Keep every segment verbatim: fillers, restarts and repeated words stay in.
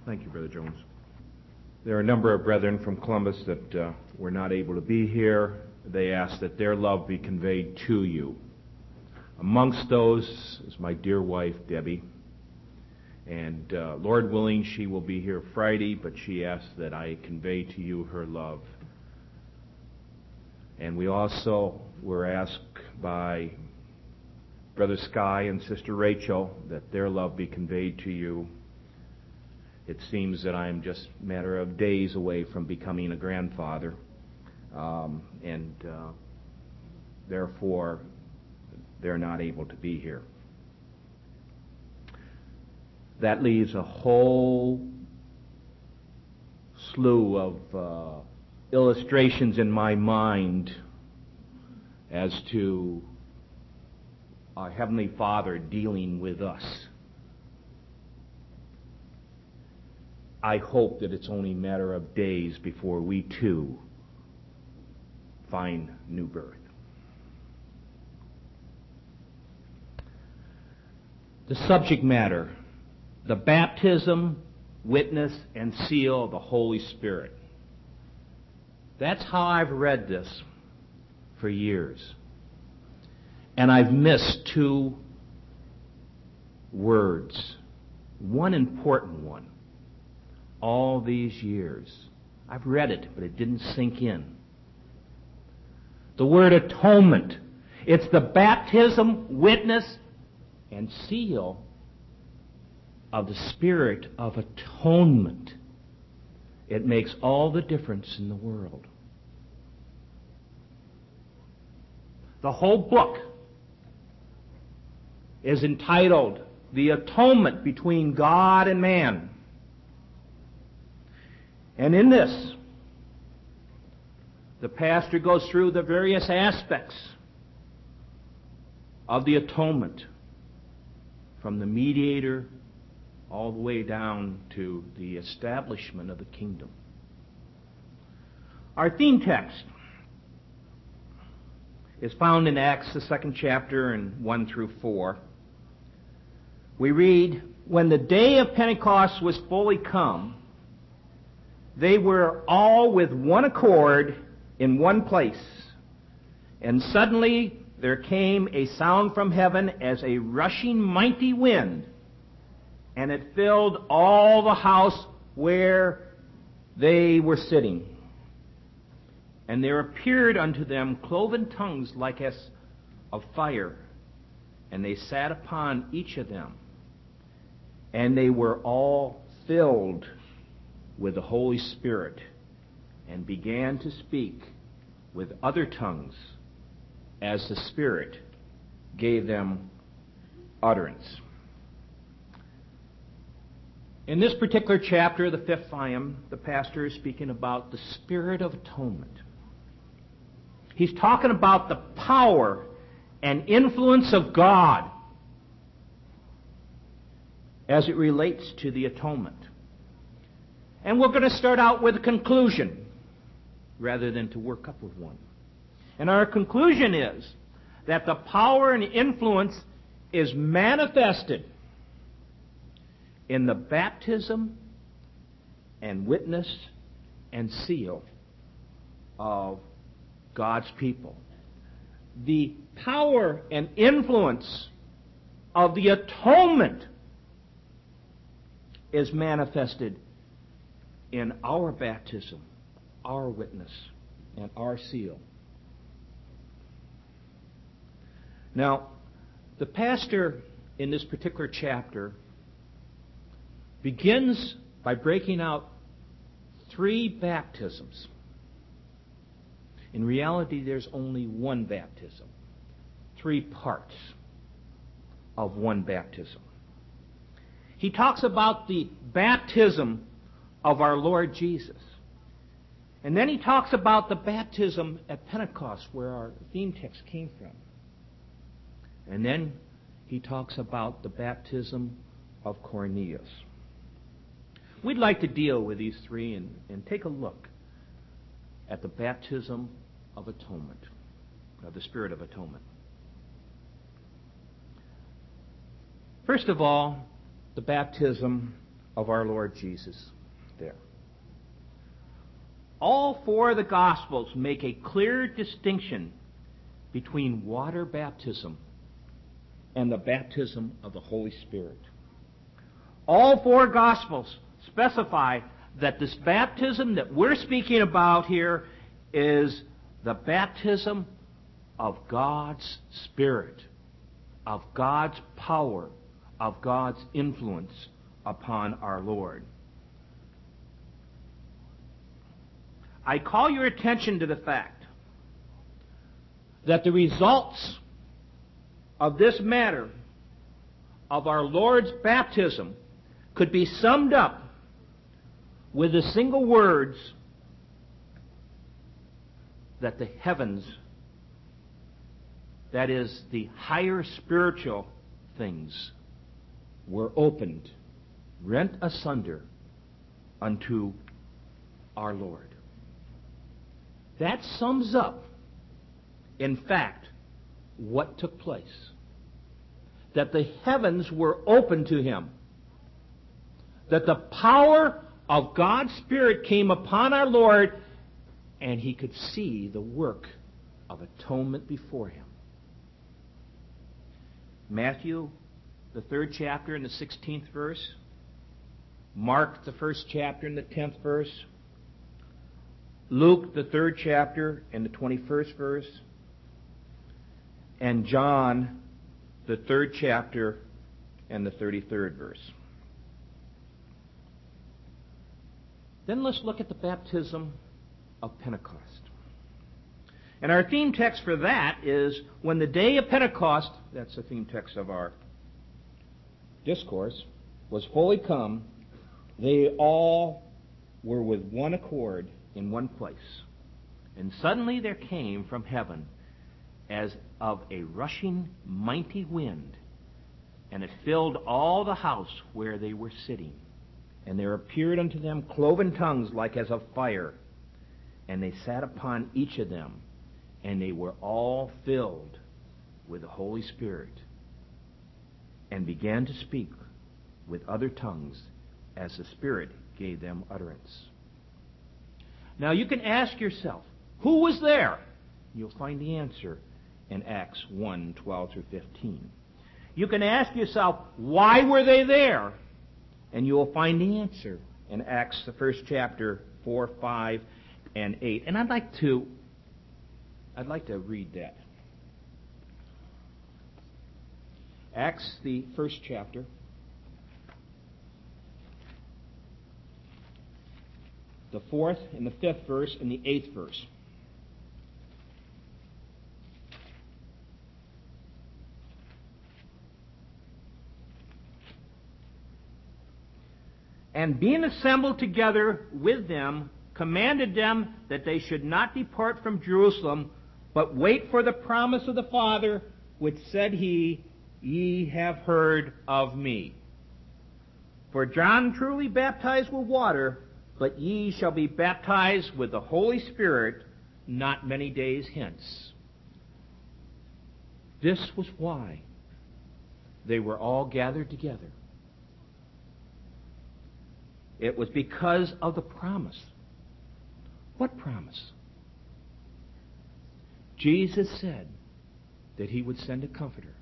Thank you, Brother Jones. There are a number of brethren from Columbus that uh, were not able to be here. They ask that their love be conveyed to you. Amongst those is my dear wife, Debbie. And uh, Lord willing, she will be here Friday, but she asks that I convey to you her love. And we also were asked by Brother Sky and Sister Rachel that their love be conveyed to you. It seems that I am just a matter of days away from becoming a grandfather, um, and uh, therefore they're not able to be here. That leaves a whole slew of uh, illustrations in my mind as to our Heavenly Father dealing with us. I hope that it's only a matter of days before we too find new birth. The subject matter, the baptism, witness, and seal of the Holy Spirit. That's how I've read this for years. And I've missed two words, one important one. All these years. I've read it, but it didn't sink in. The word atonement. It's the baptism, witness, and seal of the Spirit of atonement. It makes all the difference in the world. The whole book is entitled The Atonement Between God and Man. And in this, the pastor goes through the various aspects of the atonement, from the mediator all the way down to the establishment of the kingdom. Our theme text is found in Acts, the second chapter, and one through four. We read, "When the day of Pentecost was fully come, they were all with one accord in one place. And suddenly there came a sound from heaven as a rushing mighty wind, and it filled all the house where they were sitting. And there appeared unto them cloven tongues like as of fire, and they sat upon each of them. And they were all filled with the Holy Spirit, and began to speak with other tongues as the Spirit gave them utterance." In this particular chapter, the fifth volume, the pastor is speaking about the Spirit of Atonement. He's talking about the power and influence of God as it relates to the atonement. And we're going to start out with a conclusion rather than to work up with one. And our conclusion is that the power and influence is manifested in the baptism and witness and seal of God's people. The power and influence of the atonement is manifested in our baptism, our witness, and our seal. Now, the pastor in this particular chapter begins by breaking out three baptisms. In reality, there's only one baptism, three parts of one baptism. He talks about the baptism of our Lord Jesus. And then he talks about the baptism at Pentecost, where our theme text came from. And then he talks about the baptism of Cornelius. We'd like to deal with these three and, and take a look at the baptism of atonement, of the Spirit of atonement. First of all, the baptism of our Lord Jesus there. All four of the Gospels make a clear distinction between water baptism and the baptism of the Holy Spirit. All four Gospels specify that this baptism that we're speaking about here is the baptism of God's Spirit, of God's power, of God's influence upon our Lord. I call your attention to the fact that the results of this matter of our Lord's baptism could be summed up with the single words that the heavens, that is, the higher spiritual things, were opened, rent asunder unto our Lord. That sums up, in fact, what took place. That the heavens were open to him. That the power of God's Spirit came upon our Lord, and he could see the work of atonement before him. Matthew, the third chapter and the sixteenth verse. Mark, the first chapter and the tenth verse. Luke, the third chapter and the twenty-first verse. And John, the third chapter and the thirty-third verse. Then let's look at the baptism of Pentecost. And our theme text for that is, when the day of Pentecost, that's the theme text of our discourse, was fully come, they all were with one accord in one place. And suddenly there came from heaven as of a rushing mighty wind, and it filled all the house where they were sitting. And there appeared unto them cloven tongues like as of fire, and they sat upon each of them, and they were all filled with the Holy Spirit, and began to speak with other tongues as the Spirit gave them utterance. Now you can ask yourself, who was there? You'll find the answer in Acts one, twelve through fifteen. You can ask yourself, why were they there? And you will find the answer in Acts, the first chapter, four, five, and eight. And I'd like to, I'd like to read that. Acts, the first chapter. The fourth and the fifth verse and the eighth verse. And being assembled together with them, commanded them that they should not depart from Jerusalem, but wait for the promise of the Father, which said he, Ye have heard of me. For John truly baptized with water, but ye shall be baptized with the Holy Spirit not many days hence. This was why they were all gathered together. It was because of the promise. What promise? Jesus said that he would send a comforter,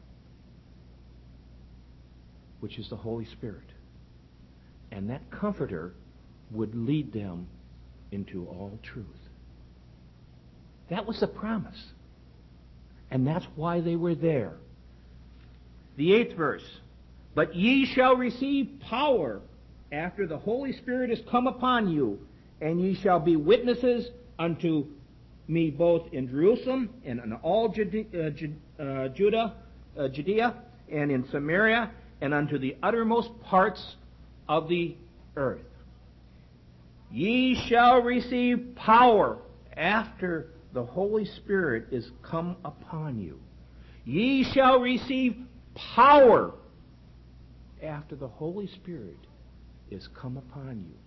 which is the Holy Spirit. And that comforter would lead them into all truth. That was the promise. And that's why they were there. The eighth verse. But ye shall receive power after the Holy Spirit is come upon you, and ye shall be witnesses unto me both in Jerusalem and in all Jude- uh, Ju- uh, Judah, uh, Judea, and in Samaria, and unto the uttermost parts of the earth. Ye shall receive power after the Holy Spirit is come upon you. Ye shall receive power after the Holy Spirit is come upon you.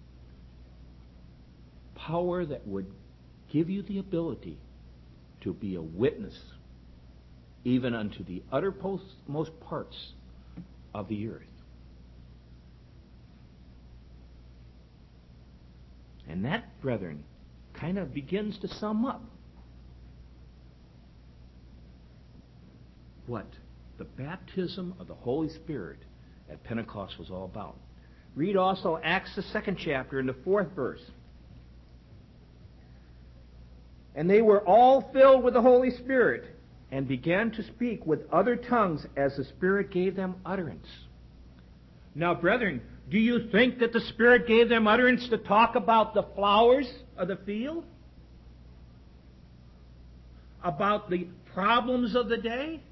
Power that would give you the ability to be a witness even unto the uttermost parts of the earth. And that, brethren, kind of begins to sum up what the baptism of the Holy Spirit at Pentecost was all about. Read also Acts, the second chapter, in the fourth verse. And they were all filled with the Holy Spirit and began to speak with other tongues as the Spirit gave them utterance. Now, brethren, do you think that the Spirit gave them utterance to talk about the flowers of the field? About the problems of the day?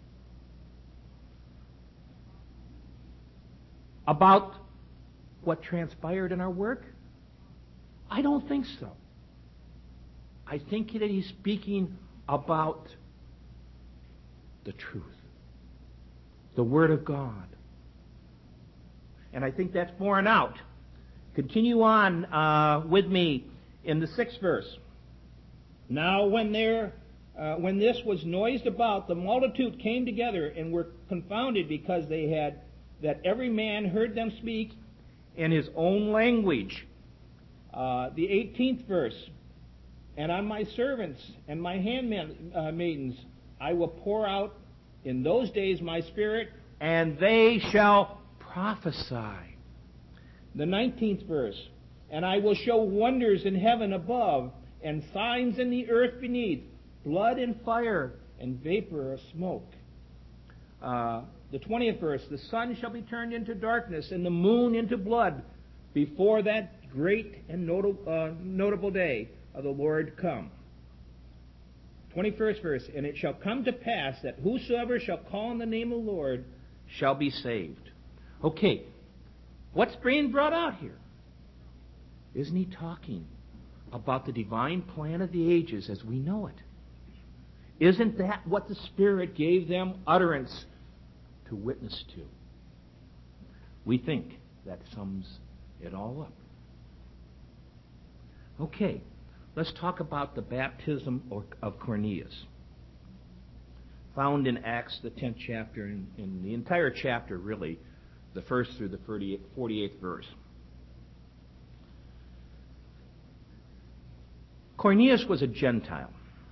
About what transpired in our work? I don't think so. I think that he's speaking about the truth, the Word of God. And I think that's borne out. Continue on uh, with me in the sixth verse. Now when there, uh, when this was noised about, the multitude came together and were confounded because they had that every man heard them speak in his own language. Uh, the eighteenth verse. And on my servants and my handmaidens I will pour out in those days my Spirit, and they shall prophesy. The nineteenth verse. And I will show wonders in heaven above, and signs in the earth beneath, blood and fire and vapor of smoke. Uh, the twentieth verse. The sun shall be turned into darkness, and the moon into blood, before that great and notable, uh, notable day of the Lord come. twenty-first verse. And it shall come to pass that whosoever shall call on the name of the Lord shall be saved. Okay, what's being brought out here? Isn't he talking about the divine plan of the ages as we know it? Isn't that what the Spirit gave them utterance to witness to? We think that sums it all up. Okay, let's talk about the baptism of Cornelius, found in Acts, the tenth chapter, and in the entire chapter, really, the first through the forty-eighth verse. Cornelius was a Gentile.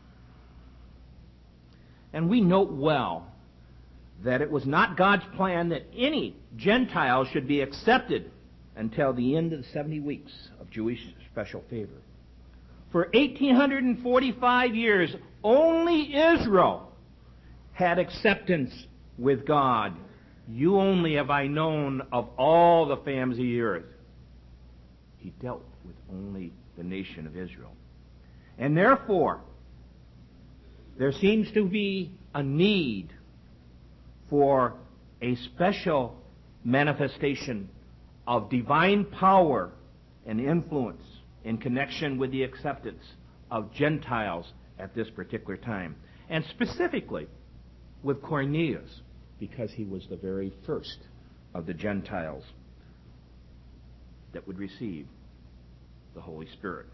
And we note well that it was not God's plan that any Gentile should be accepted until the end of the seventy weeks of Jewish special favor. For eighteen forty-five years, only Israel had acceptance with God. You only have I known of all the families of the earth. He dealt with only the nation of Israel. And therefore, there seems to be a need for a special manifestation of divine power and influence in connection with the acceptance of Gentiles at this particular time. And specifically with Cornelius, because he was the very first of the Gentiles that would receive the Holy Spirit.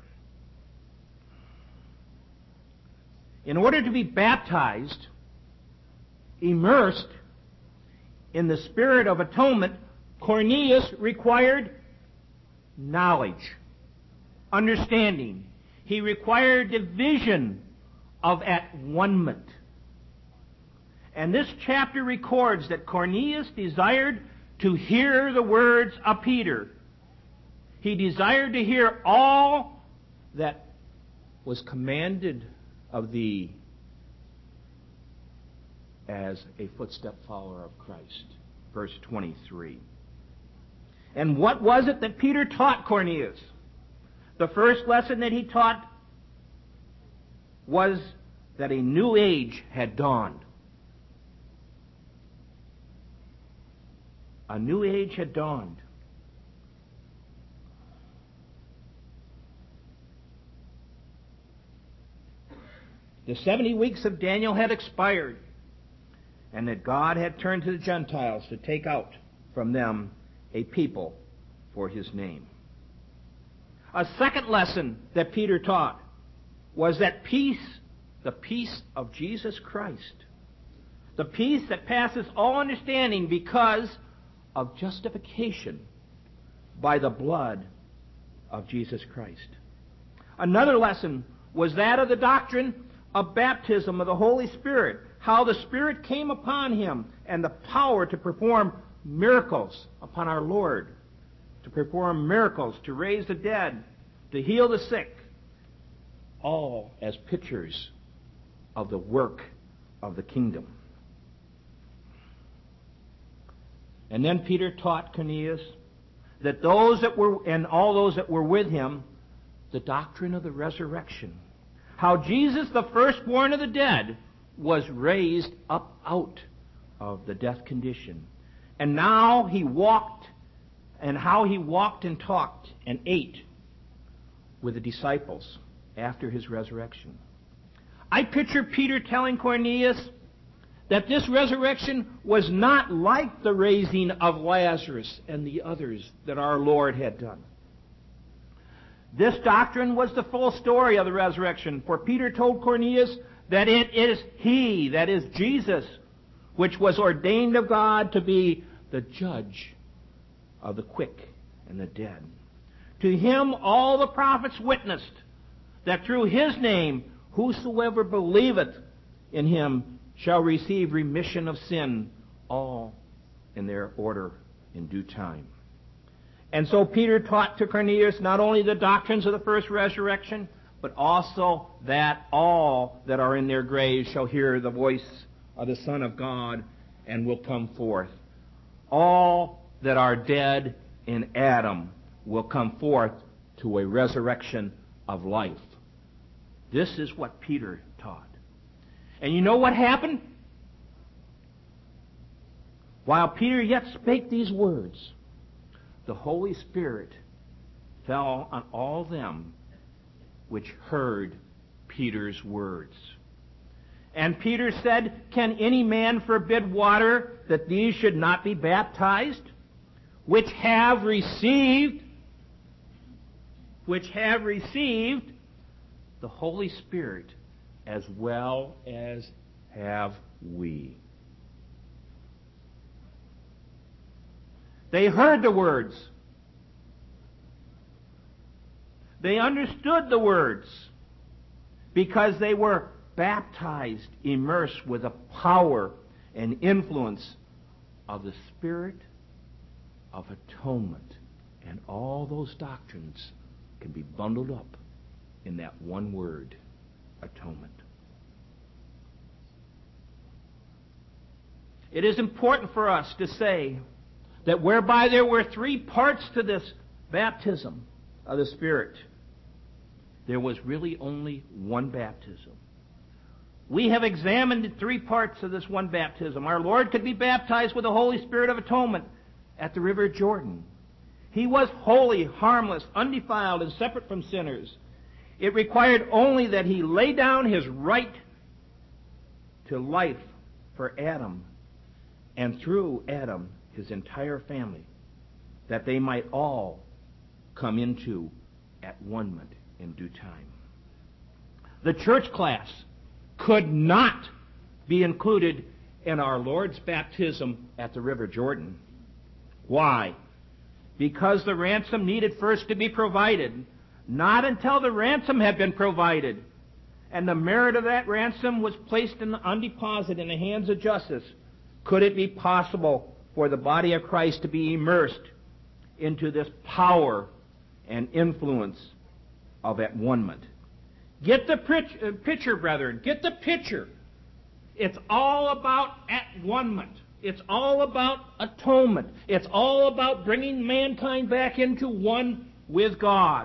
In order to be baptized, immersed in the Spirit of atonement, Cornelius required knowledge, understanding. He required division of at-one-ment. And this chapter records that Cornelius desired to hear the words of Peter. He desired to hear all that was commanded of thee as a footstep follower of Christ. Verse twenty-three. And what was it that Peter taught Cornelius? The first lesson that he taught was that a new age had dawned. A new age had dawned. The seventy weeks of Daniel had expired, and that God had turned to the Gentiles to take out from them a people for his name. A second lesson that Peter taught was that peace, the peace of Jesus Christ, the peace that passes all understanding because of justification by the blood of Jesus Christ. Another lesson was that of the doctrine of baptism of the Holy Spirit, how the Spirit came upon him and the power to perform miracles upon our Lord, to perform miracles, to raise the dead, to heal the sick, all as pictures of the work of the kingdom. And then Peter taught Cornelius that those that were, and all those that were with him, the doctrine of the resurrection. How Jesus, the firstborn of the dead, was raised up out of the death condition. And now he walked, and how he walked and talked and ate with the disciples after his resurrection. I picture Peter telling Cornelius that this resurrection was not like the raising of Lazarus and the others that our Lord had done. This doctrine was the full story of the resurrection, for Peter told Cornelius that it is he, that is Jesus, which was ordained of God to be the judge of the quick and the dead. To him all the prophets witnessed that through his name whosoever believeth in him shall receive remission of sin, all in their order in due time. And so Peter taught to Cornelius not only the doctrines of the first resurrection, but also that all that are in their graves shall hear the voice of the Son of God and will come forth. All that are dead in Adam will come forth to a resurrection of life. This is what Peter taught. And you know what happened? While Peter yet spake these words, the Holy Spirit fell on all them which heard Peter's words. And Peter said, Can any man forbid water that these should not be baptized, which have received, which have received the Holy Spirit as well as have we? They heard the words. They understood the words because they were baptized, immersed with the power and influence of the Spirit of atonement. And all those doctrines can be bundled up in that one word, atonement. It is important for us to say that whereby there were three parts to this baptism of the Spirit, there was really only one baptism. We have examined the three parts of this one baptism. Our Lord could be baptized with the Holy Spirit of atonement at the River Jordan. He was holy, harmless, undefiled, and separate from sinners. It required only that he lay down his right to life for Adam, and through Adam, his entire family, that they might all come into at one-ment in due time. The church class could not be included in our Lord's baptism at the River Jordan. Why? Because the ransom needed first to be provided. Not until the ransom had been provided and the merit of that ransom was placed in, on deposit in the hands of justice, could it be possible for the body of Christ to be immersed into this power and influence of at-one-ment. Get the picture, brethren. Get the picture. It's all about at-one-ment. It's all about atonement. It's all about bringing mankind back into one with God.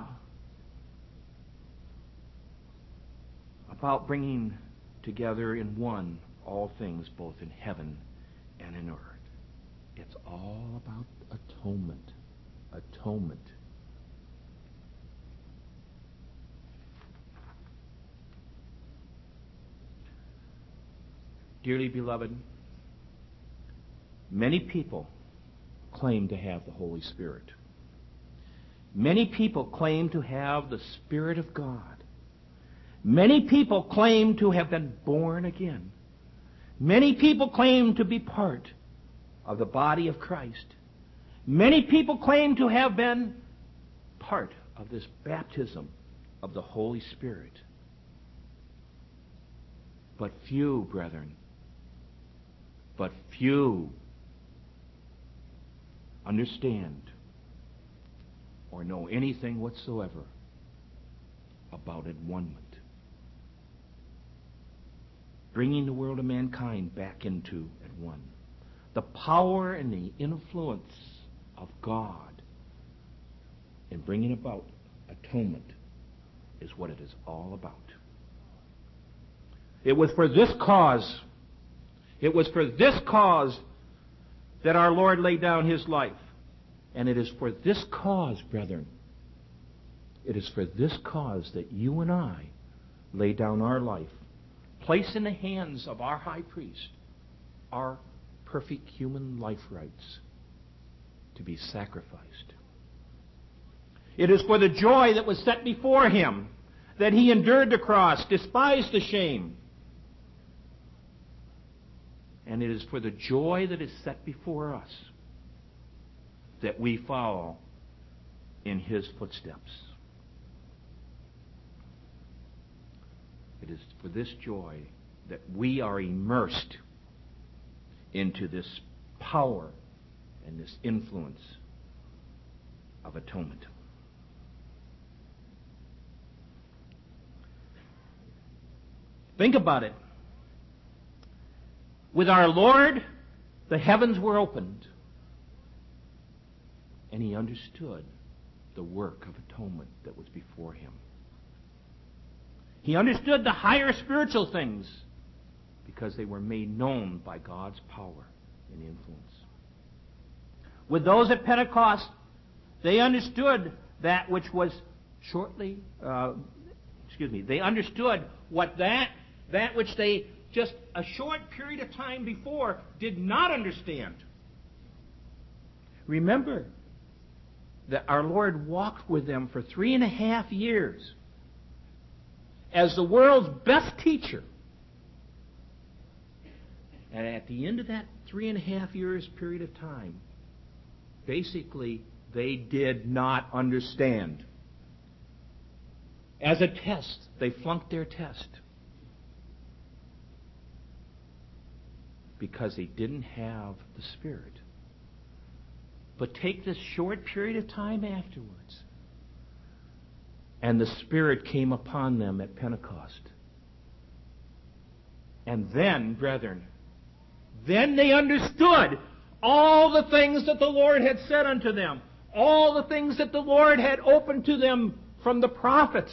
About bringing together in one all things, both in heaven and in earth. It's all about atonement. Atonement. Dearly beloved, many people claim to have the Holy Spirit. Many people claim to have the Spirit of God. Many people claim to have been born again. Many people claim to be part of the body of Christ. Many people claim to have been part of this baptism of the Holy Spirit. But few, brethren, but few understand or know anything whatsoever about at-one-ment. Bringing the world of mankind back into at one. The power and the influence of God in bringing about atonement is what it is all about. It was for this cause, it was for this cause that our Lord laid down His life. And it is for this cause, brethren, it is for this cause that you and I lay down our life, place in the hands of our high priest our perfect human life rights to be sacrificed. It is for the joy that was set before Him that He endured the cross, despised the shame. And it is for the joy that is set before us that we follow in His footsteps. It is for this joy that we are immersed into this power and this influence of atonement. Think about it. With our Lord, the heavens were opened, and He understood the work of atonement that was before Him. He understood the higher spiritual things because they were made known by God's power and influence. With those at Pentecost, they understood that which was shortly, uh, excuse me, they understood what that, that which they just a short period of time before did not understand. Remember that our Lord walked with them for three and a half years as the world's best teacher. And at the end of that three and a half years period of time, basically they did not understand. As a test, they flunked their test because they didn't have the Spirit. But take this short period of time afterwards, and the Spirit came upon them at Pentecost. And then, brethren, then they understood all the things that the Lord had said unto them, all the things that the Lord had opened to them from the prophets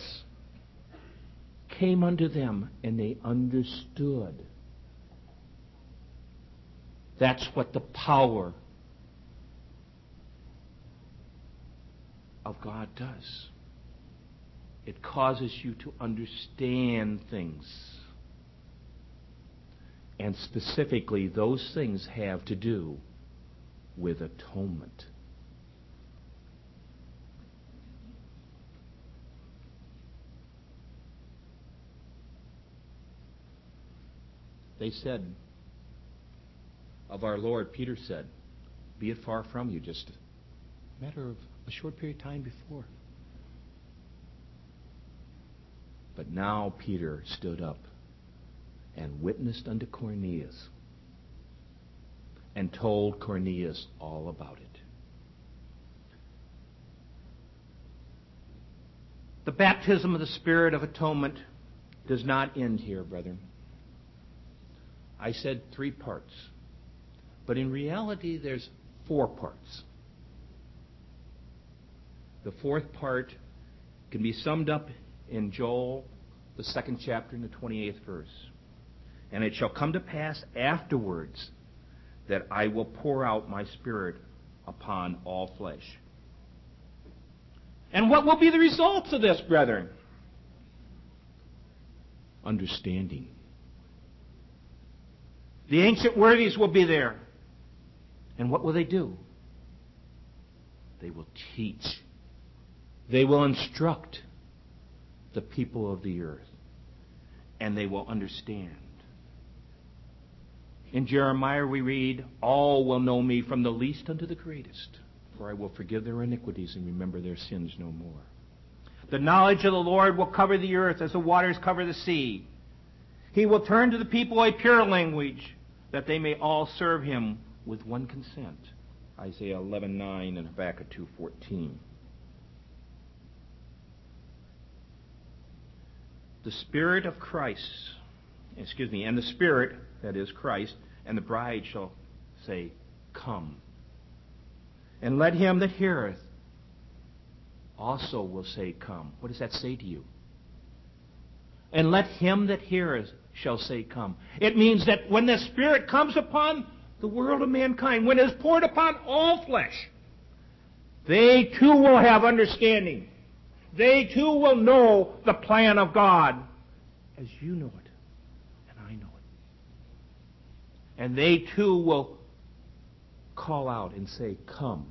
came unto them, and they understood. That's what the power of God does. It causes you to understand things. And specifically, those things have to do with atonement. They said of our Lord, Peter said, "Be it far from you," just a matter of a short period of time before. But now Peter stood up and witnessed unto Cornelius and told Cornelius all about it. The baptism of the Spirit of atonement does not end here, brethren. I said three parts, but in reality there's four parts. The fourth part can be summed up in Joel, the second chapter, and the twenty-eighth verse. And it shall come to pass afterwards that I will pour out my Spirit upon all flesh. And what will be the results of this, brethren? Understanding. The ancient worthies will be there. And what will they do? They will teach. They will instruct the people of the earth. And they will understand. In Jeremiah we read, "All will know me from the least unto the greatest, for I will forgive their iniquities and remember their sins no more." The knowledge of the Lord will cover the earth as the waters cover the sea. He will turn to the people a pure language, that they may all serve him with one consent. Isaiah eleven nine and Habakkuk two fourteen. The Spirit of Christ, excuse me, and the Spirit, that is Christ, and the bride shall say, Come. And let him that heareth also will say, Come. What does that say to you? And let him that heareth shall say, Come. It means that when the Spirit comes upon the world of mankind, when it is poured upon all flesh, they too will have understanding. They too will know the plan of God as you know it and I know it. And they too will call out and say, Come.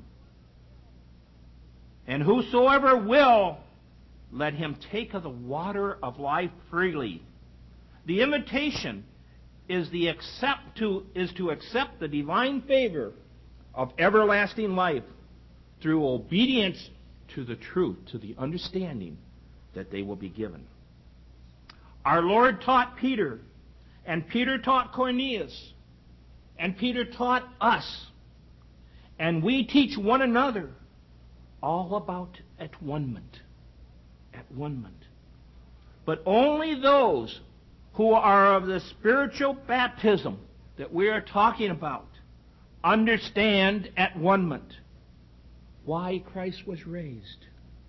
And whosoever will, let him take of the water of life freely. The invitation is the accept to is to accept the divine favor of everlasting life through obedience to the truth, to the understanding that they will be given. Our Lord taught Peter, and Peter taught Cornelius, and Peter taught us, and we teach one another all about at-one-ment. At-one-ment. But only those who are of the spiritual baptism that we are talking about understand at-one-ment. Why Christ was raised.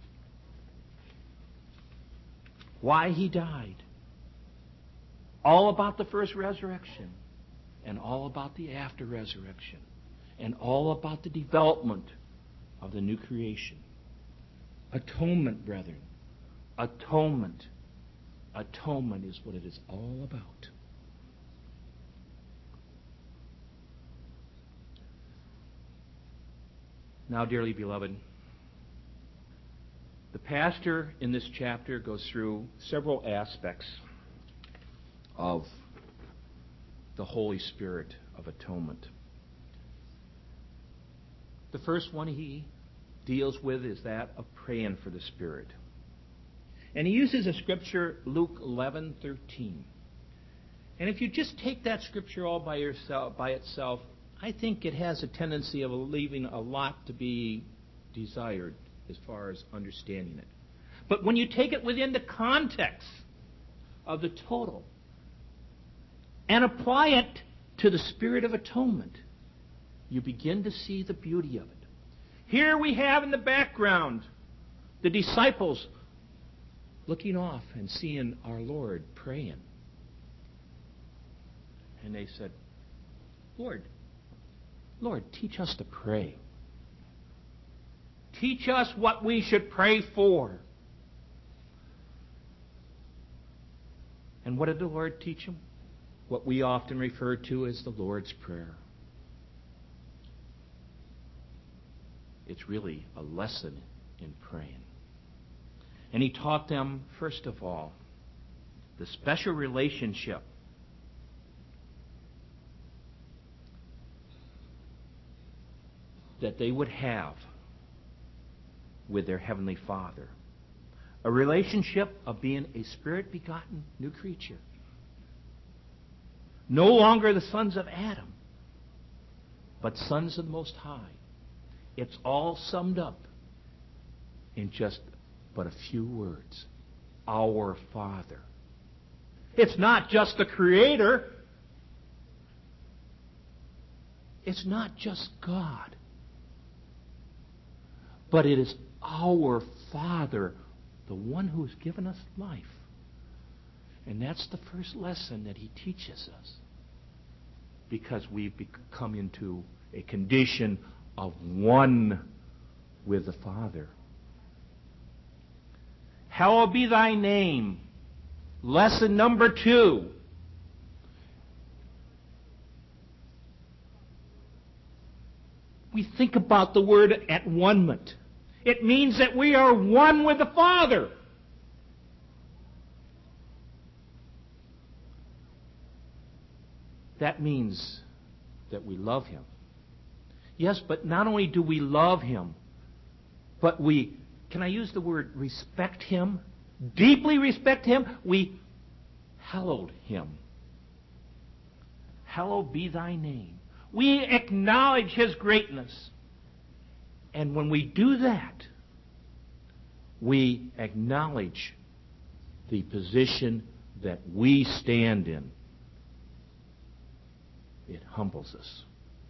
Why he died. All about the first resurrection. And all about the after resurrection. And all about the development of the new creation. Atonement, brethren. Atonement. Atonement is what it is all about. Now, dearly beloved, the pastor in this chapter goes through several aspects of the Holy Spirit of atonement. The first one he deals with is that of praying for the Spirit. And he uses a scripture, Luke eleven thirteen. And if you just take that scripture all by yourself, by itself, I think it has a tendency of leaving a lot to be desired as far as understanding it. But when you take it within the context of the total and apply it to the Spirit of atonement, you begin to see the beauty of it. Here we have in the background the disciples looking off and seeing our Lord praying. And they said, Lord, Lord, teach us to pray. Teach us what we should pray for. And what did the Lord teach them? What we often refer to as the Lord's Prayer. It's really a lesson in praying. And he taught them, first of all, the special relationship that they would have with their Heavenly Father. A relationship of being a Spirit-begotten new creature. No longer the sons of Adam, but sons of the Most High. It's all summed up in just but a few words. Our Father. It's not just the Creator. It's not just God. But it is our Father, the one who has given us life. And that's the first lesson that he teaches us. Because we've come into a condition of one with the Father. Hallowed be thy name. Lesson number two. We think about the word at-one-ment. It means that we are one with the Father. That means that we love Him. Yes, but not only do we love Him, but we can I use the word respect Him? Deeply respect Him? We hallowed Him. Hallowed be Thy name. We acknowledge His greatness. And when we do that, we acknowledge the position that we stand in. It humbles us.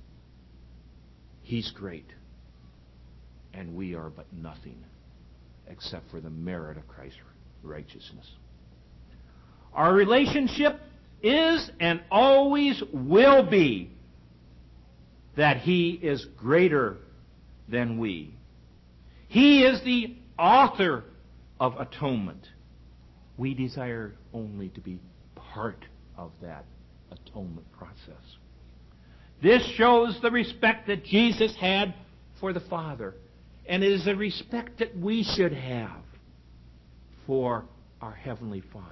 He's great, and we are but nothing except for the merit of Christ's righteousness. Our relationship is and always will be that He is greater than we. He is the author of atonement. We desire only to be part of that atonement process. This shows the respect that Jesus had for the Father, and it is a respect that we should have for our Heavenly Father.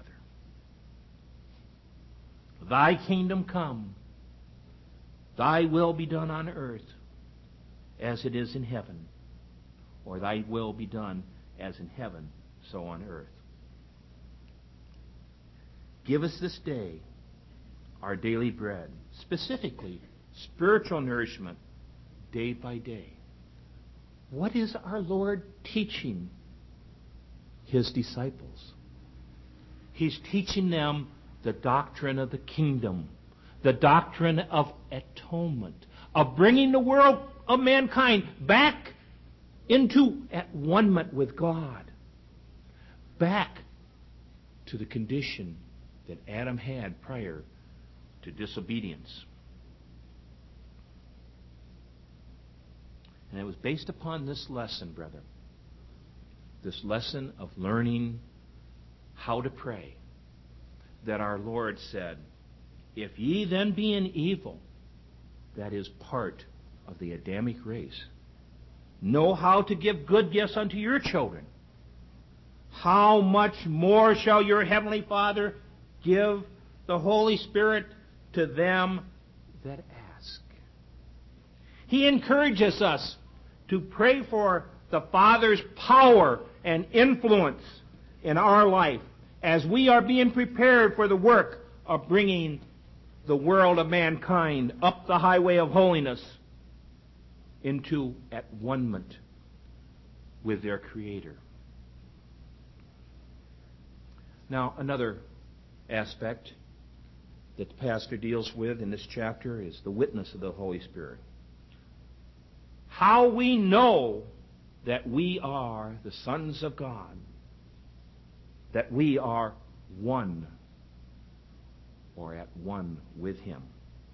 Thy kingdom come, Thy will be done on earth as it is in heaven, or Thy will be done as in heaven, so on earth. Give us this day our daily bread, specifically spiritual nourishment, day by day. What is our Lord teaching His disciples? He's teaching them the doctrine of the kingdom, the doctrine of atonement, of bringing the world of mankind back into at one-ment with God, back to the condition that Adam had prior to disobedience. And it was based upon this lesson, brethren, this lesson of learning how to pray, that our Lord said, if ye then being evil, that is part of the Adamic race, know how to give good gifts unto your children, how much more shall your Heavenly Father give the Holy Spirit to them that ask? He encourages us to pray for the Father's power and influence in our life as we are being prepared for the work of bringing the world of mankind up the highway of holiness into at one-ment with their Creator. Now, another aspect that the pastor deals with in this chapter is the witness of the Holy Spirit. How we know that we are the sons of God, that we are one or at one with Him.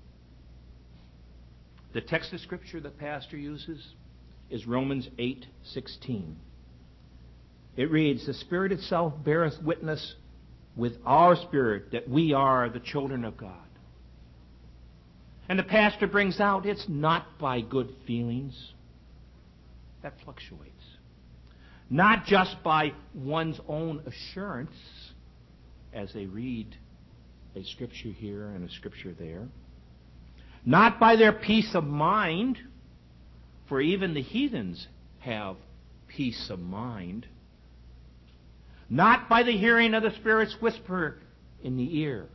The text of Scripture the pastor uses is Romans eight sixteen. It reads, the Spirit itself beareth witness with our spirit that we are the children of God. And the pastor brings out, it's not by good feelings. That fluctuates. Not just by one's own assurance, as they read a scripture here and a scripture there. Not by their peace of mind, for even the heathens have peace of mind. Not by the hearing of the Spirit's whisper in the ear.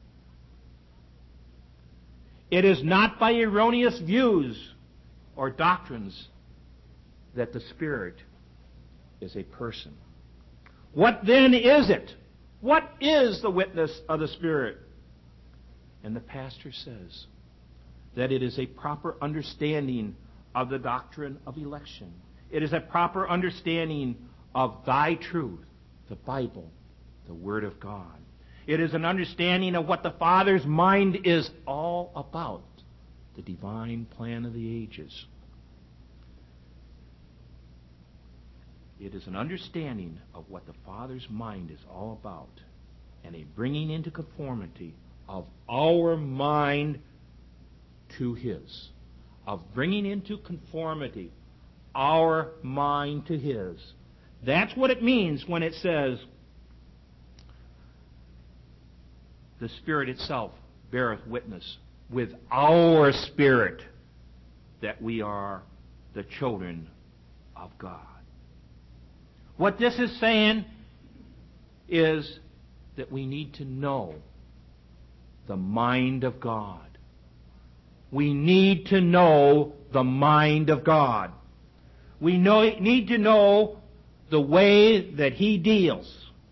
It is not by erroneous views or doctrines that the Spirit is a person. What then is it? What is the witness of the Spirit? And the pastor says that it is a proper understanding of the doctrine of election. It is a proper understanding of Thy truth, the Bible, the Word of God. It is an understanding of what the Father's mind is all about, the divine plan of the ages. It is an understanding of what the Father's mind is all about, and a bringing into conformity of our mind to His, of bringing into conformity our mind to His. That's what it means when it says, the Spirit itself beareth witness with our spirit that we are the children of God. What this is saying is that we need to know the mind of God. We need to know the mind of God. We know, need to know the way that He deals.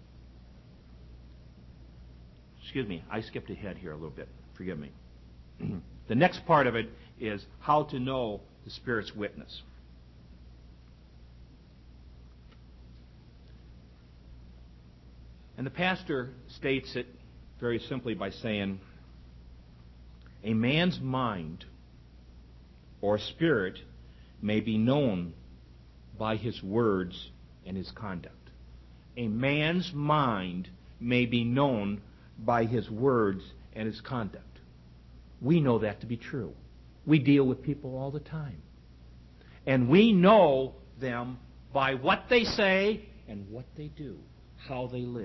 Excuse me, I skipped ahead here a little bit. Forgive me. The next part of it is how to know the Spirit's witness. And the pastor states it very simply by saying, a man's mind or spirit may be known by his words and his conduct. A man's mind may be known by his words and his conduct. We know that to be true. We deal with people all the time. And we know them by what they say and what they do, how they live.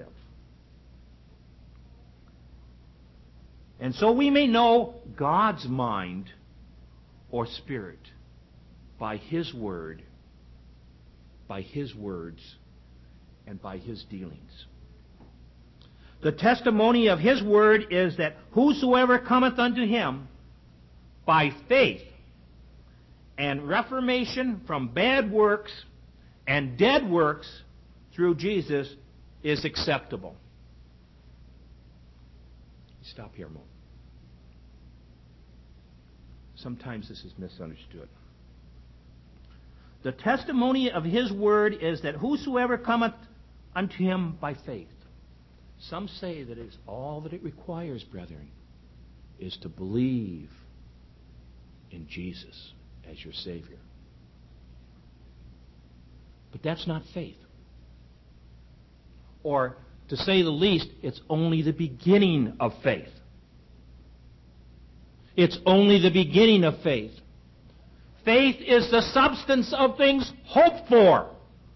And so we may know God's mind or spirit by His word, by His words, and by His dealings. The testimony of His word is that whosoever cometh unto Him by faith and reformation from bad works and dead works through Jesus is acceptable. Stop here a moment. Sometimes this is misunderstood. The testimony of His word is that whosoever cometh unto Him by faith. Some say that it's all that it requires, brethren, is to believe in Jesus as your Savior. But that's not faith. Or, to say the least, it's only the beginning of faith. It's only the beginning of faith. Faith is the substance of things hoped for.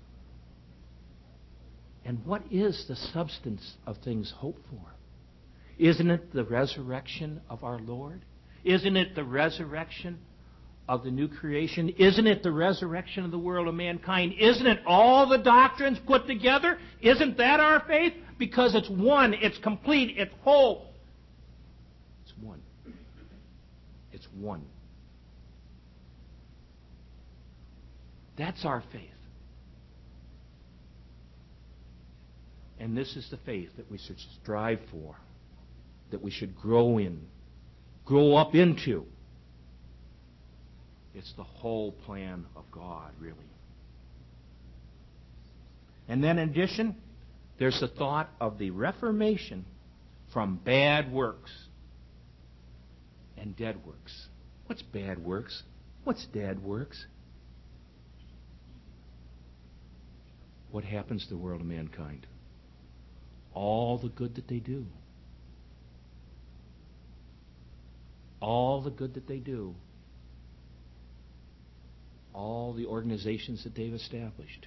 And what is the substance of things hoped for? Isn't it the resurrection of our Lord? Isn't it the resurrection of the new creation? Isn't it the resurrection of the world of mankind? Isn't it all the doctrines put together? Isn't that our faith? Because it's one, it's complete, it's whole. It's one. It's one. That's our faith. And this is the faith that we should strive for, that we should grow in, grow up into. It's the whole plan of God, really. And then in addition, there's the thought of the reformation from bad works and dead works. What's bad works? What's dead works? What happens to the world of mankind? All the good that they do. All the good that they do. All the organizations that they've established.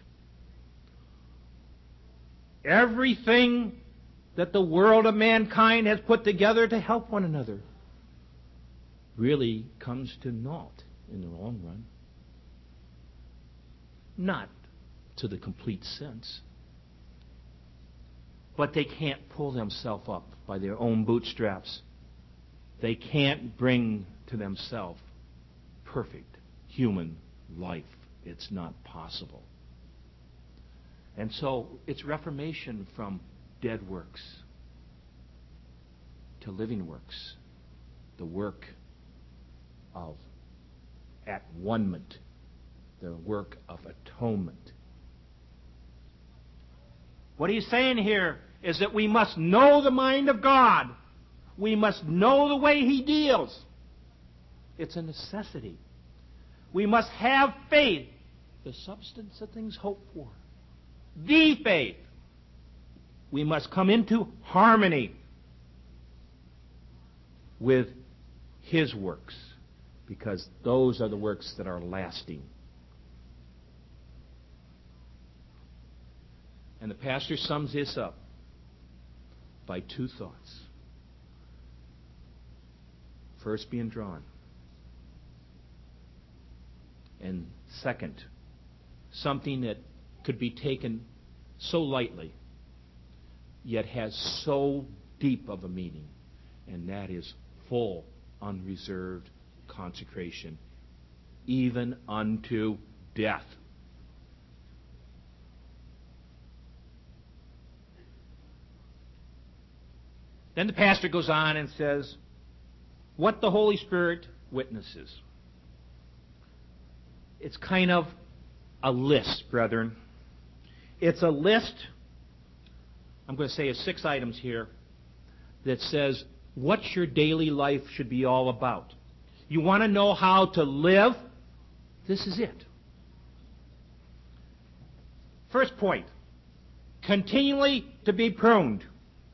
Everything that the world of mankind has put together to help one another really comes to naught in the long run. Not to the complete sense. But they can't pull themselves up by their own bootstraps. They can't bring to themselves perfect human life. It's not possible. And so it's reformation from dead works to living works. The work of at-one-ment. The work of atonement. What he's saying here is that we must know the mind of God. We must know the way He deals. It's a necessity. We must have faith, the substance of things hoped for. The faith. We must come into harmony with His works, because those are the works that are lasting. And the pastor sums this up by two thoughts. First, being drawn. And second, something that could be taken so lightly, yet has so deep of a meaning, and that is full, unreserved consecration, even unto death. Then the pastor goes on and says, what the Holy Spirit witnesses. It's kind of a list, brethren. It's a list, I'm going to say, of six items here that says what your daily life should be all about. You want to know how to live? This is it. First point, continually to be pruned.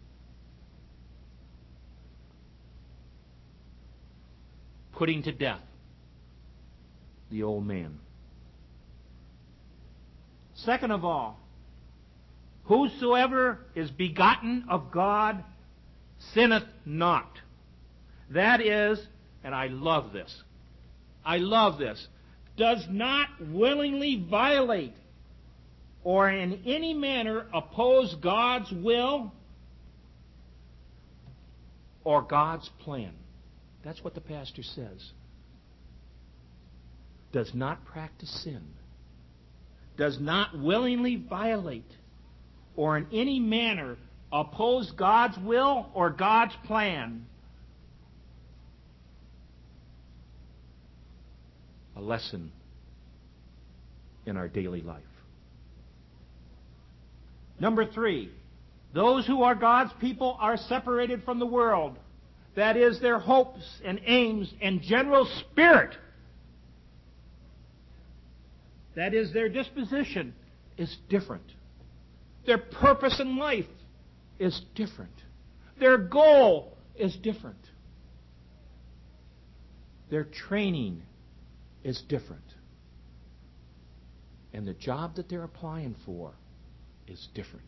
Putting to death the old man. Second of all, whosoever is begotten of God sinneth not. That is, and I love this, I love this, does not willingly violate or in any manner oppose God's will or God's plan. That's what the pastor says. Does not practice sin. Does not willingly violate or in any manner oppose God's will or God's plan. A lesson in our daily life. Number three, those who are God's people are separated from the world. That is, their hopes and aims and general spirit, that is, their disposition, is different. Their purpose in life is different. Their goal is different. Their training is different. And the job that they're applying for is different.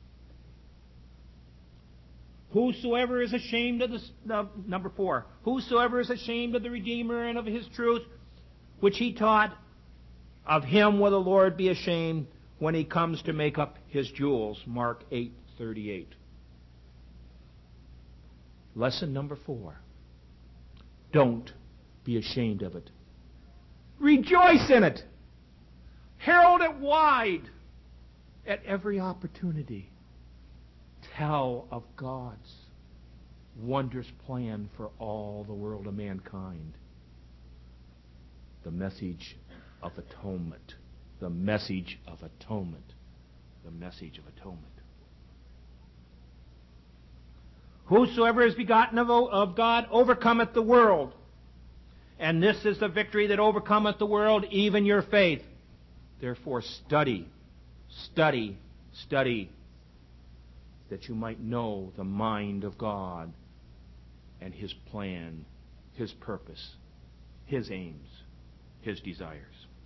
Whosoever is ashamed of the, no, number four, whosoever is ashamed of the Redeemer and of his truth, which he taught, of him will the Lord be ashamed when he comes to make up his jewels. Mark eight thirty-eight. Lesson number four. Don't be ashamed of it. Rejoice in it. Herald it wide at every opportunity. Tell of God's wondrous plan for all the world of mankind. The message of atonement. The message of atonement. The message of atonement. Whosoever is begotten of, of God overcometh the world. And this is the victory that overcometh the world, even your faith. Therefore study, study, study, that you might know the mind of God and His plan, His purpose, His aims, His desires.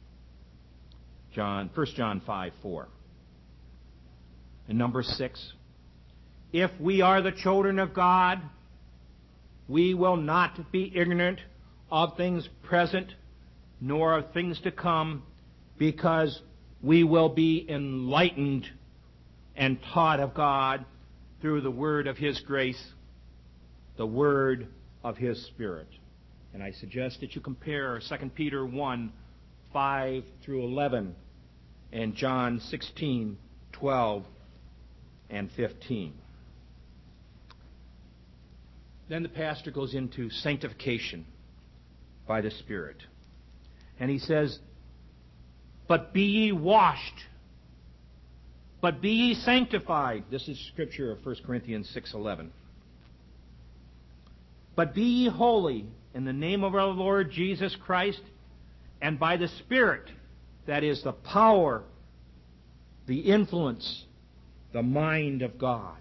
John, First John five four. And number six, if we are the children of God, we will not be ignorant of things present, nor of things to come, because we will be enlightened and taught of God through the word of His grace, the word of His Spirit. And I suggest that you compare Second Peter one, five through eleven, and John sixteen, twelve and fifteen. Then the pastor goes into sanctification by the Spirit. And he says, but be ye washed, but be ye sanctified. This is scripture of First Corinthians six eleven. But be ye holy in the name of our Lord Jesus Christ, and by the Spirit, that is the power, the influence, the mind of God.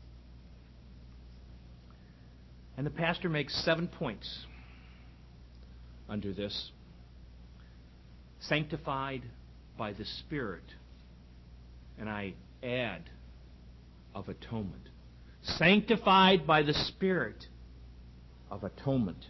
And the pastor makes seven points under this. Sanctified by the Spirit. And I add, of atonement. Sanctified by the Spirit of atonement.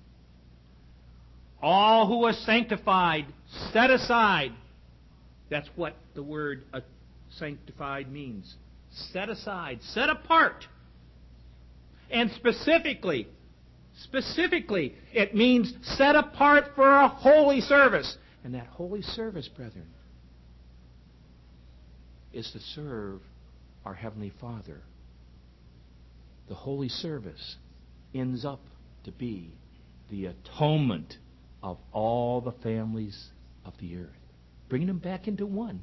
All who are sanctified, set aside. That's what the word uh, sanctified means. Set aside, set apart. And specifically, specifically, it means set apart for a holy service. And that holy service, brethren, is to serve our Heavenly Father. The holy service ends up to be the atonement of all the families of the earth, bringing them back into one.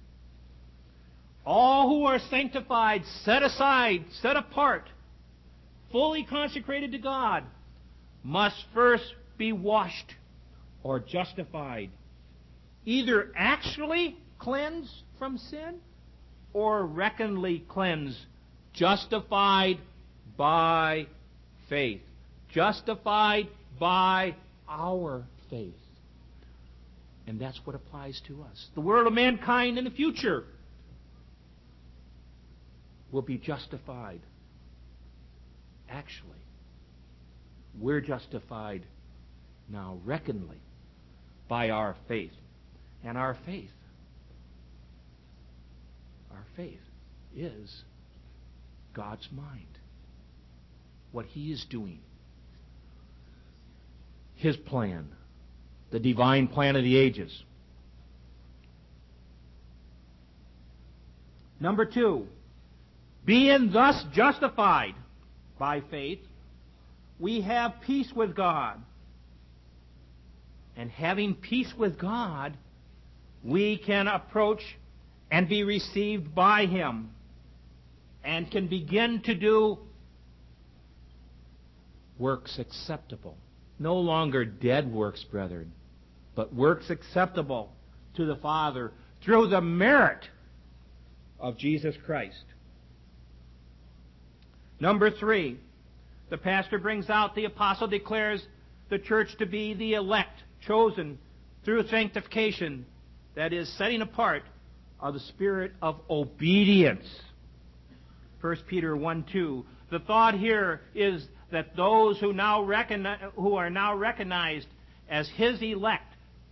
All who are sanctified, set aside, set apart, fully consecrated to God, must first be washed or justified, either actually cleansed from sin or reckonedly cleansed, justified by faith, justified by our faith. And that's what applies to us. The world of mankind in the future will be justified. Actually, we're justified now reckonedly by our faith. And our faith, our faith is God's mind. What He is doing. His plan. The divine plan of the ages. Number two, being thus justified by faith, we have peace with God. And having peace with God, we can approach and be received by Him and can begin to do works acceptable. No longer dead works, brethren, but works acceptable to the Father through the merit of Jesus Christ. Number three, the pastor brings out, the apostle declares the church to be the elect, chosen through sanctification, that is, setting apart of the spirit of obedience. First Peter one two. The thought here is that those who now recognize, who are now recognized as His elect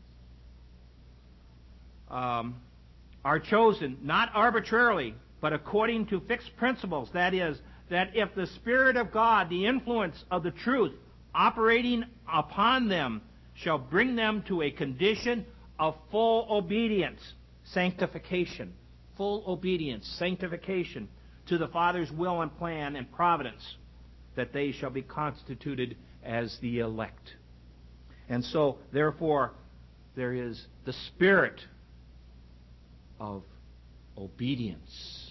um, are chosen not arbitrarily, but according to fixed principles. That is, that if the Spirit of God, the influence of the truth operating upon them, shall bring them to a condition of full obedience, sanctification, full obedience, sanctification to the Father's will and plan and providence, that they shall be constituted as the elect. And so, therefore, there is the spirit of obedience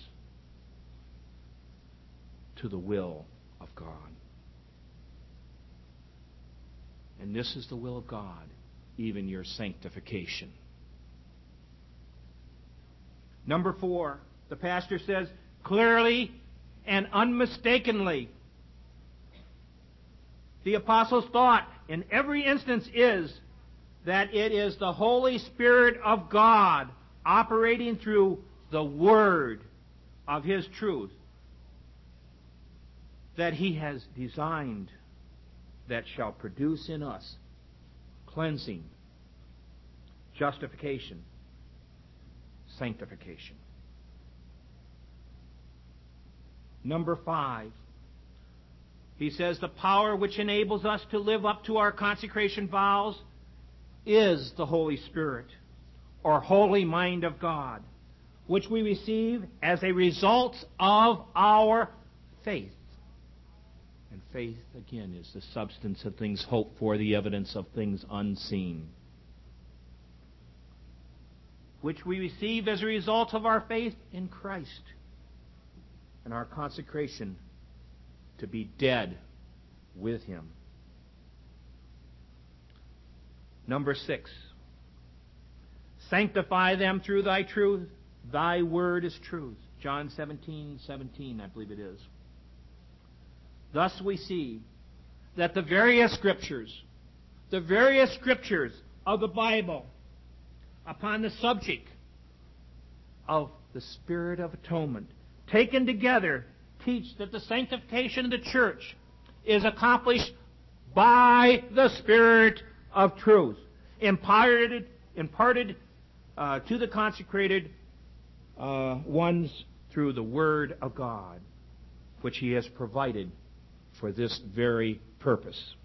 to the will of God. And this is the will of God, even your sanctification. Number four, the pastor says, clearly and unmistakably, the apostle's thought in every instance is that it is the Holy Spirit of God operating through the Word of His truth that He has designed, that shall produce in us cleansing, justification, sanctification. Number five, he says the power which enables us to live up to our consecration vows is the Holy Spirit, or holy mind of God, which we receive as a result of our faith. And faith, again, is the substance of things hoped for, the evidence of things unseen. Which we receive as a result of our faith in Christ and our consecration to be dead with Him. Number six, sanctify them through Thy truth. Thy word is truth. John seventeen seventeen, I believe it is. Thus we see that the various scriptures, the various scriptures of the Bible upon the subject of the Spirit of Atonement, taken together, teach that the sanctification of the church is accomplished by the Spirit of truth, imparted, imparted uh, to the consecrated uh, ones through the Word of God, which He has provided for this very purpose.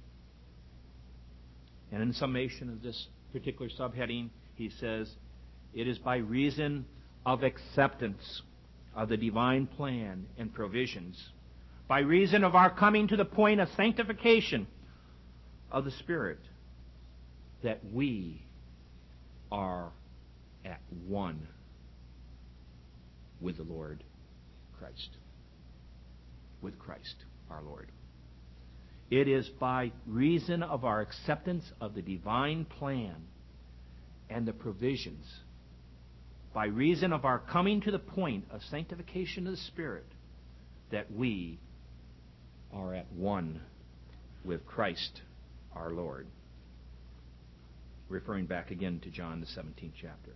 And in summation of this particular subheading, he says, it is by reason of acceptance of the divine plan and provisions, by reason of our coming to the point of sanctification of the Spirit, that we are at one with the Lord Christ. With Christ, our Lord. It is by reason of our acceptance of the divine plan and the provisions, by reason of our coming to the point of sanctification of the Spirit, that we are at one with Christ our Lord. Referring back again to John, the seventeenth chapter.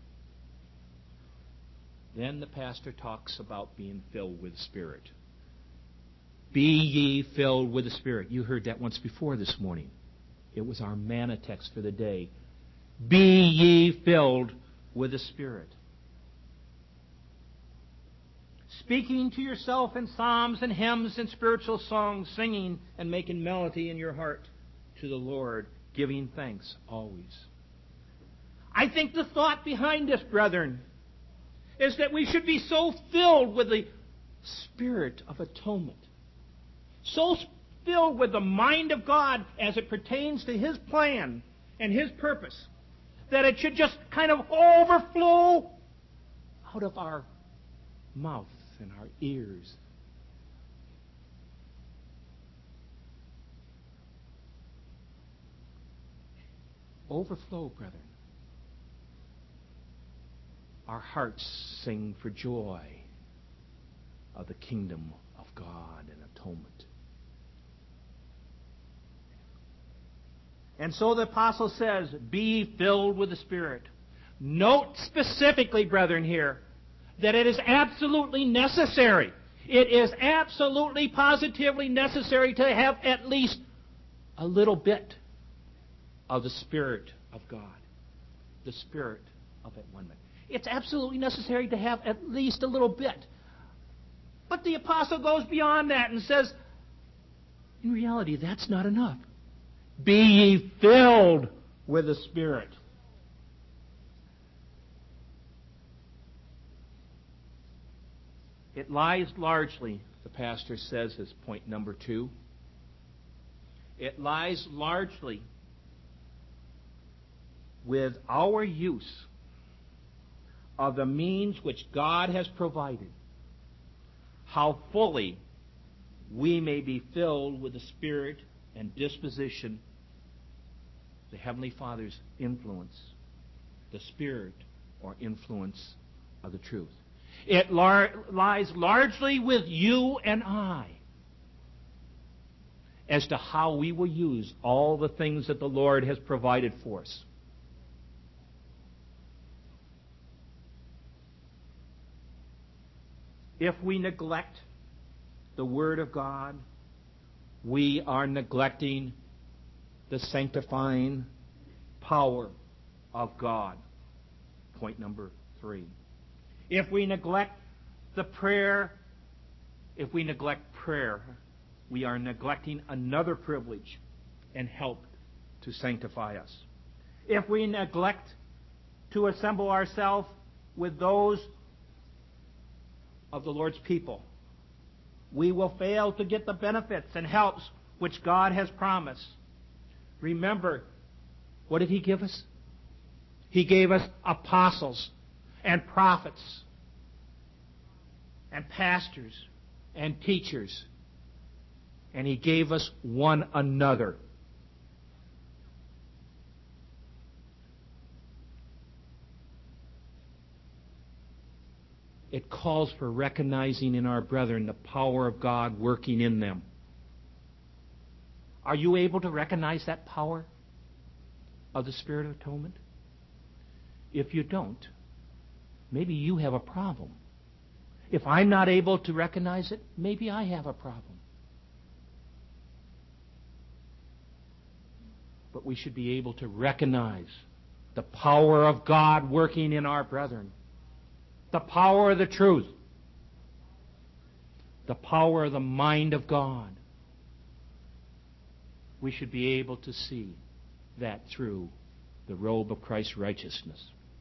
Then the pastor talks about being filled with the Spirit. Be ye filled with the Spirit. You heard that once before this morning. It was our manna text for the day. Be ye filled with the Spirit. Speaking to yourself in psalms and hymns and spiritual songs, singing and making melody in your heart to the Lord, giving thanks always. I think the thought behind this, brethren, is that we should be so filled with the Spirit of atonement, so filled with the mind of God as it pertains to His plan and His purpose, that it should just kind of overflow out of our mouth and our ears. Overflow, brethren. Our hearts sing for joy of the kingdom of God and atonement. And so the apostle says, be filled with the Spirit. Note specifically, brethren, here, that it is absolutely necessary. It is absolutely, positively necessary to have at least a little bit of the Spirit of God. The Spirit of at one man. It's absolutely necessary to have at least a little bit. But the apostle goes beyond that and says, in reality, that's not enough. Be ye filled with the Spirit. It lies largely, the pastor says, as point number two. It lies largely with our use of the means which God has provided, how fully we may be filled with the Spirit and disposition, the Heavenly Father's influence, the Spirit or influence of the truth. It lar- lies largely with you and I as to how we will use all the things that the Lord has provided for us. If we neglect the Word of God, we are neglecting the sanctifying power of God. Point number three. If we neglect the prayer, if we neglect prayer, we are neglecting another privilege and help to sanctify us. If we neglect to assemble ourselves with those of the Lord's people, we will fail to get the benefits and helps which God has promised. Remember, what did He give us? He gave us apostles and prophets and pastors and teachers. And He gave us one another. It calls for recognizing in our brethren the power of God working in them. Are you able to recognize that power of the Spirit of atonement? If you don't, maybe you have a problem. If I'm not able to recognize it, maybe I have a problem. But we should be able to recognize the power of God working in our brethren. the power of the truth, the power of the mind of God. We should be able to see that through the robe of Christ's righteousness.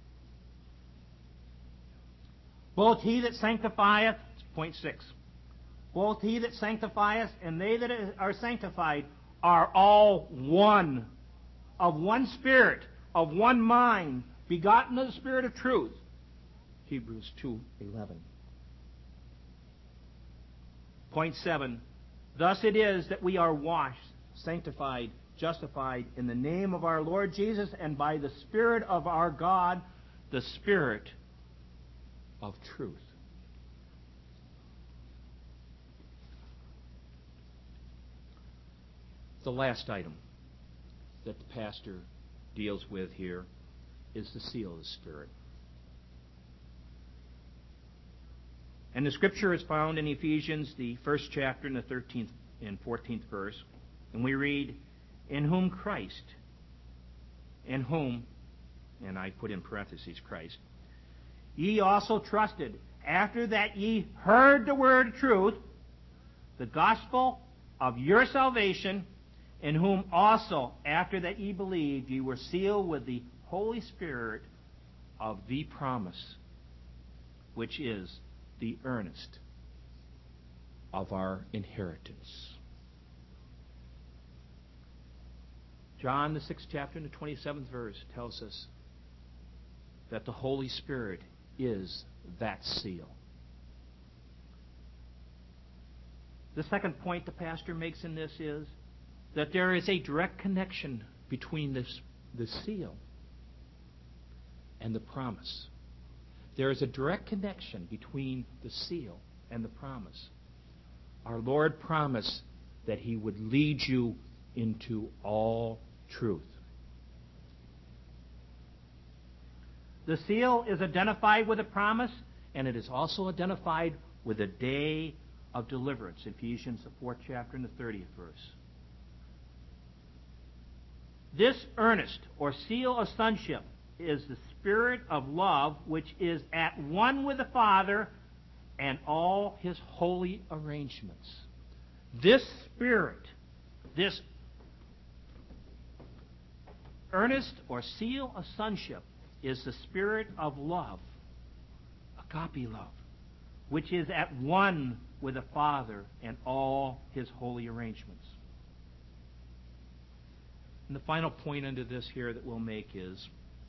Both he that sanctifieth, point six, both he that sanctifieth and they that are sanctified are all one, of one spirit, of one mind, begotten of the Spirit of truth. Hebrews two eleven. Point seven, thus it is that we are washed, sanctified, justified in the name of our Lord Jesus and by the Spirit of our God, the Spirit of truth. The last item that the pastor deals with here is the seal of the Spirit. And the scripture is found in Ephesians, the first chapter, in the thirteenth and fourteenth verse. And we read, in whom Christ, in whom, and I put in parentheses Christ, ye also trusted, after that ye heard the word of truth, the gospel of your salvation, in whom also, after that ye believed, ye were sealed with the Holy Spirit of the promise, which is the earnest of our inheritance. John, the sixth chapter and the twenty-seventh verse tells us that the Holy Spirit is that seal. The second point the pastor makes in this is that there is a direct connection between this, the seal and the promise. There is a direct connection between the seal and the promise. Our Lord promised that He would lead you into all truth. The seal is identified with a promise, and it is also identified with a day of deliverance. Ephesians, the fourth chapter and the thirtieth verse. This earnest or seal of sonship is the Spirit of love, which is at one with the Father and all His holy arrangements. This Spirit, this earnest or seal of sonship, is the Spirit of love, agape love, which is at one with the Father and all His holy arrangements. And the final point under this here that we'll make is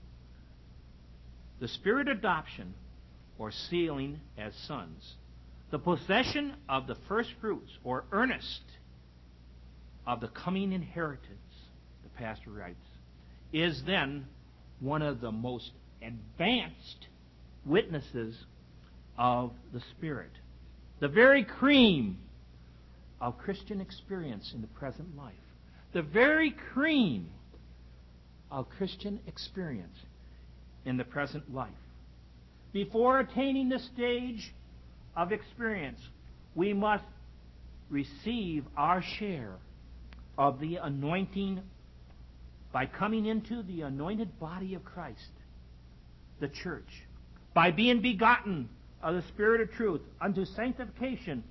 the Spirit adoption, or sealing as sons, the possession of the first fruits, or earnest of the coming inheritance, the pastor writes, is then one of the most advanced witnesses of the Spirit. The very cream of Christian experience in the present life. The very cream of Christian experience in the present life. Before attaining this stage of experience, we must receive our share of the anointing by coming into the anointed body of Christ, the church, by being begotten of the Spirit of truth unto sanctification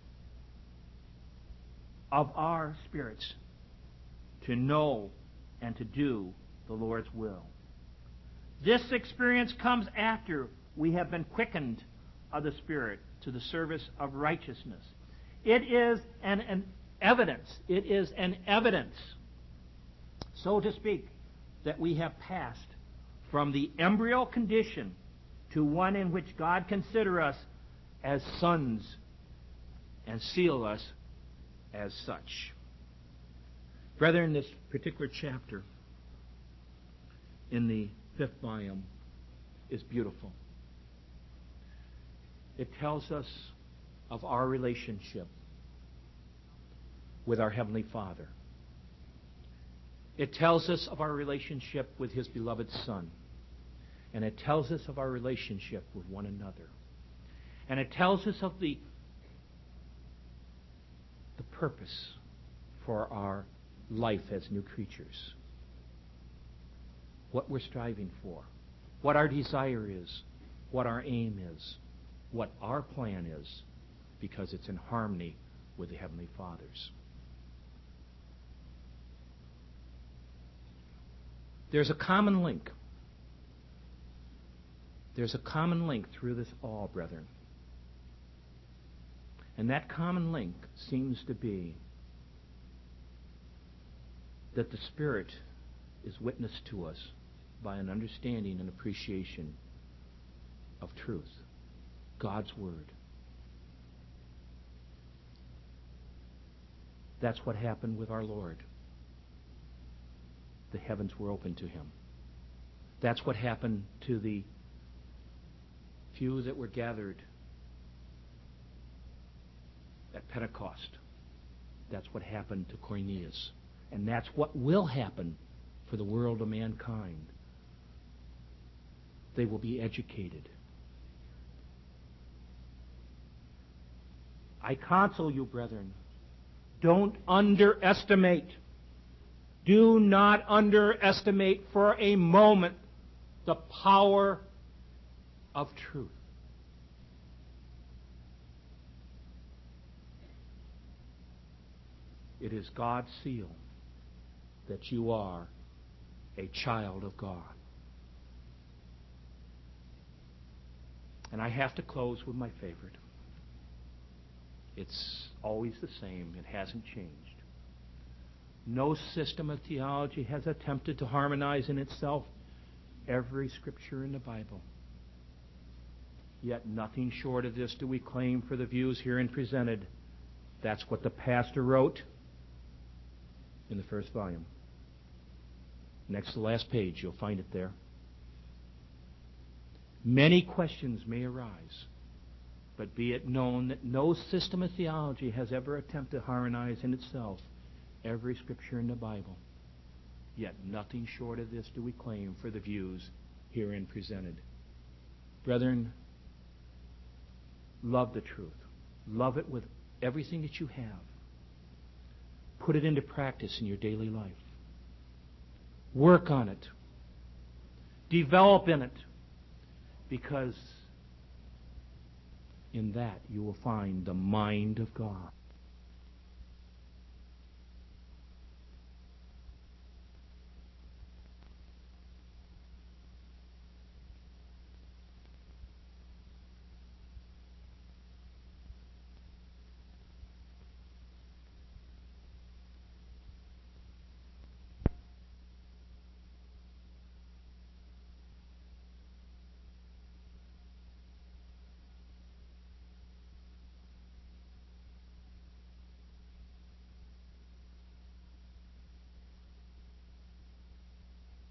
of our spirits, to know and to do the Lord's will. This experience comes after we have been quickened of the Spirit to the service of righteousness. It is an, an evidence, it is an evidence, so to speak, that we have passed from the embryo condition to one in which God consider us as sons and seal us as such. Brethren, this particular chapter in the fifth volume is beautiful. It tells us of our relationship with our Heavenly Father. It tells us of our relationship with His beloved Son. And it tells us of our relationship with one another. And it tells us of the, the purpose for our life as new creatures. What we're striving for. What our desire is. what our aim is, what our plan is, because it's in harmony with the Heavenly Father's. There's a common link. There's a common link through this all, brethren. And that common link seems to be that the Spirit is witnessed to us by an understanding and appreciation of truth, God's Word. That's what happened with our Lord. The heavens were open to Him. That's what happened to the few that were gathered at Pentecost. That's what happened to Cornelius. And that's what will happen for the world of mankind. They will be educated. I counsel you, brethren, don't underestimate, do not underestimate for a moment the power of truth. It is God's seal that you are a child of God. And I have to close with my favorite. It's always the same. It hasn't changed. No system of theology has attempted to harmonize in itself every scripture in the Bible. Yet nothing short of this do we claim for the views herein presented. That's what the pastor wrote in the first volume. Next to the last page, you'll find it there. Many questions may arise, but be it known that no system of theology has ever attempted to harmonize in itself every scripture in the Bible. Yet nothing short of this do we claim for the views herein presented. Brethren, love the truth. Love it with everything that you have. Put it into practice in your daily life. Work on it. Develop in it. Because in that you will find the mind of God.